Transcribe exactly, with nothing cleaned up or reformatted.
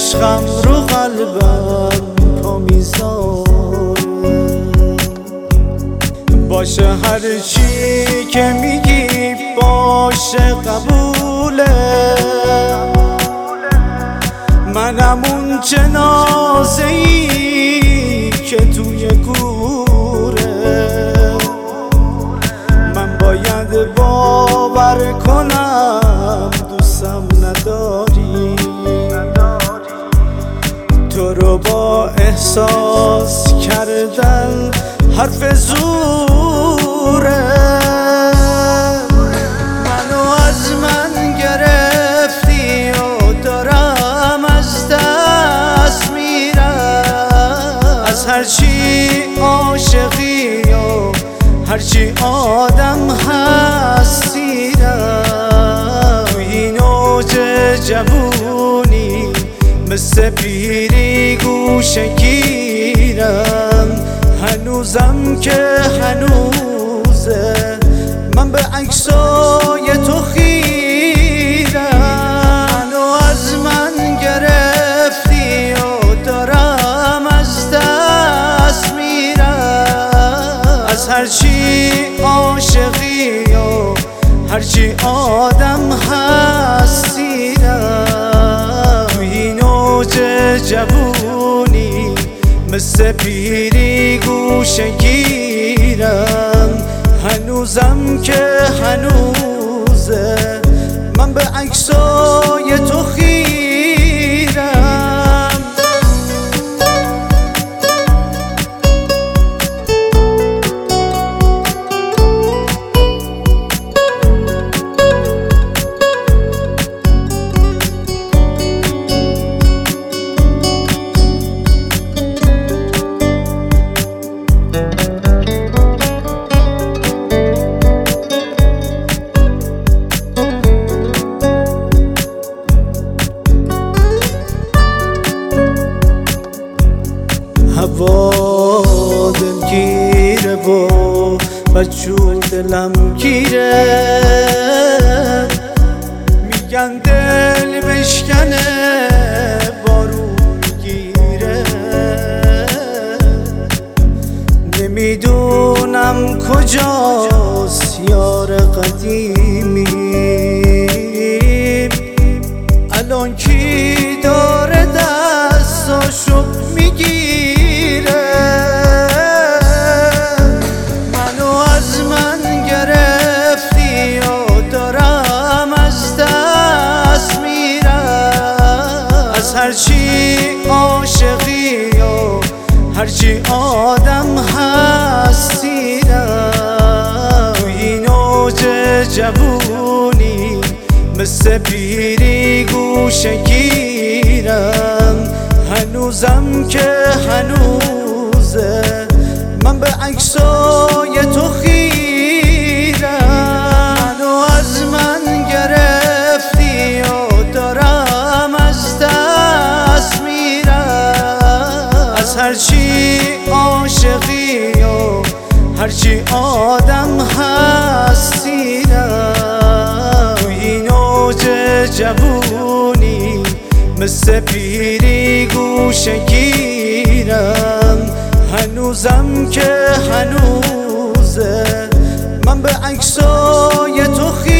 عشقم رو قلبم پا میذاره. باشه هرچی که میگی باشه قبوله، منم اون جنازه‌ای که توی گوره. من باید باور کنم دوستم نداری، تو رو با احساس کردن حرف زوره. منو از من گرفتی و دارم از دست میرم، از هرچی عاشقی و هرچی آدم هستیدم. تو این اوج جوونی مثل پیری گوشه گیرم، هنوزم که هنوزه من به عکسای تو خیرم. منو از من گرفتی و دارم از دست میرم، از هرچی عاشقی و هرچی آدم هستیدم. تو این اوج جوونی مثل پیری گوشه گیرم، هنوزم که هنوزه من به عکسای تو خیرم. هوا دلگیره و بچون دلم گیره، میگن دل بشکنه بارون میگیره. نمیدونم کجاست یار قدیمی، الان کی داره دستاشو میگیره. منو از من گرفتی و دارم از دست میرم، از هرچی عاشقی و هرچی آدم هستیدم. تو این اوج جوونی مثل پیری گوشه گیرم، هنوزم که هنوزه من به عکسای تو خیرم. منو از من گرفتی و دارم از دست میرم، از هرچی عاشقی و هرچی آدم هستیدم. تو این اوج جوونی مثل پیری گوشه گیرم، هنوزم که هنوزه من به عکسای تو خیرم.